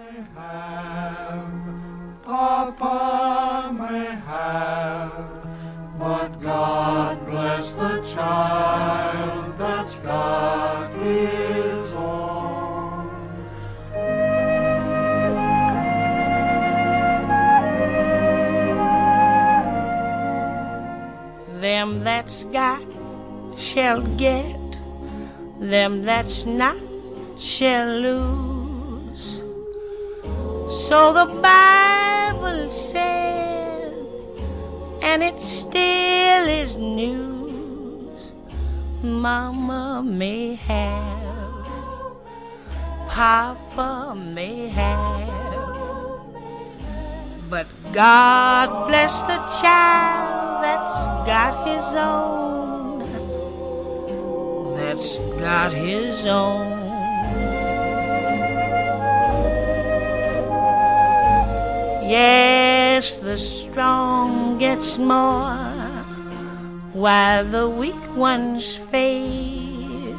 Papa may have, but God bless the child that's got his own. Them that's got shall get, them that's not shall lose. So the Bible said, and it still is news. Mama may have, Papa may have, but God bless the child that's got his own, that's got his own. Yes, the strong gets more while the weak ones fade.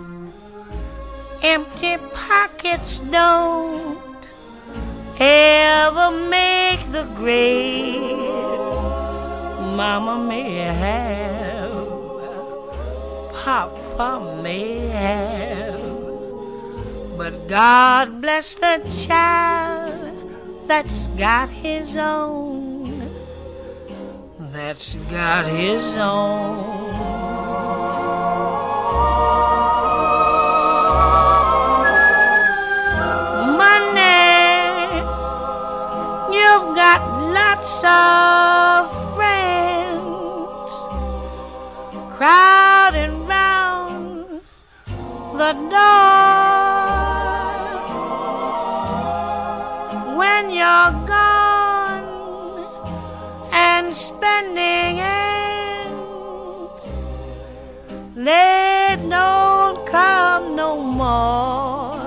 Empty pockets don't ever make the grade. Mama may have, Papa may have, but God bless the child that's got his own, that's got his own. Money, you've got lots of friends crowding round the door. When you're gone and spending ends, they don't come no more.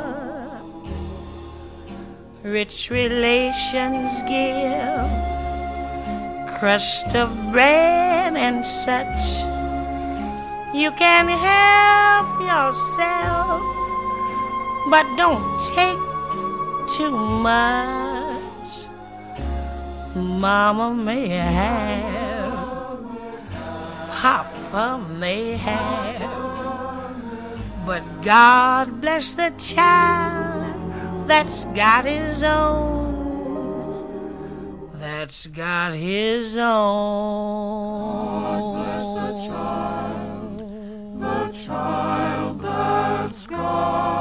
Rich relations give crust of bread and such. You can help yourself, but don't take too much. Mama may have, Papa may have, but God bless the child that's got his own, that's got his own. God bless the child that's got